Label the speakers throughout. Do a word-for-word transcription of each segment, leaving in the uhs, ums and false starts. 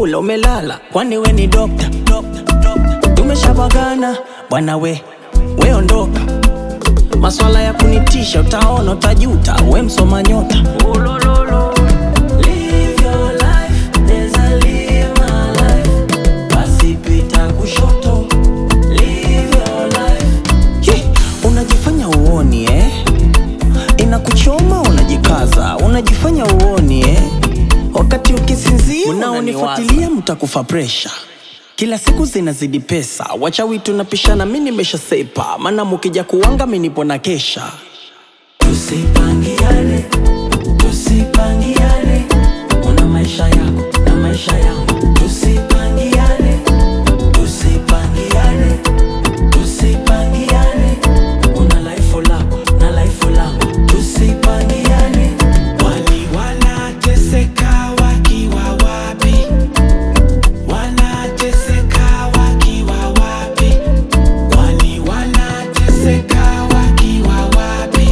Speaker 1: umekula umelala, kwani we ni dokta? Tumeshabagana bwana we, we ondoka. Maswala ya kunitisha, utaona utajuta, we msoma nyota. Live your life, neza live my life. Basi pita kushoto, live your life. Ye, unajifanya uoni eh? Inakuchoma unajikaza, unajifanya uoni eh? Wakati ukisinzia unaonifuatilia mtakufa pressure. Kila siku zinazidi pesa, wachawi tunapishana, mimi nimesha sepa. Maana mukija kuwanga mimi nipo na kesha. Tusipangiane, tusipangiane. Una maisha yako na maisha yangu. Tusipangiane, tusipangiane, tusipangiane. Una life lako na life langu. Tusipangiane.
Speaker 2: Wali wanateseka wakiwa wapi? Wanateseka wakiwa wapi? Wali wanateseka wakiwa wapi?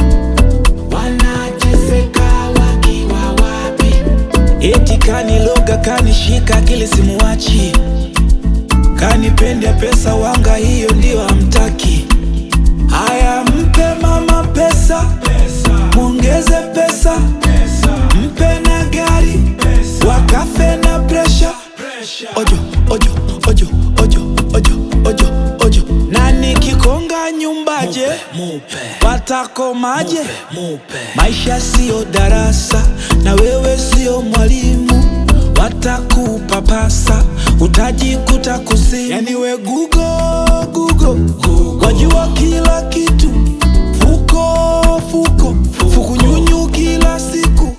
Speaker 2: Wanateseka wakiwa wapi? Eti kaniloga kanishika akili simuachi, kanipende pesa wanga hiyo ndio hamtaki. Haya mpe mama pesa, muongeze pesa, mpe na gari, wakafe na pressure. Ojo, ojo, ojo, ojo, ojo, ojo, ojo. Nani kikonga nyumbaje? Watakomaje? Maisha sio darasa na wewe sio mwalimu. Watakupapasa, utajikuta kuzimu. Yani we Google, Google, wajua kila kitu. Fuko, fuko, fuku nyunyu kila siku.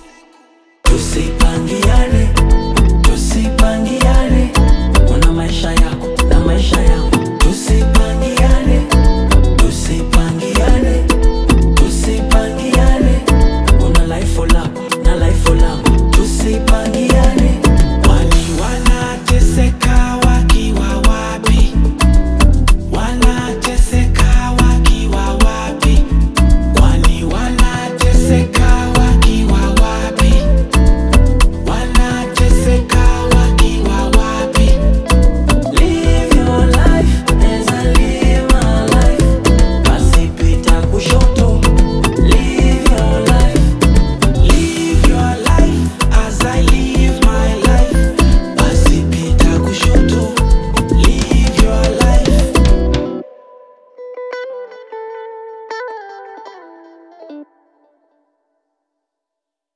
Speaker 1: Tusipangiane, tusipangiane. Una maisha yako na maisha yangu.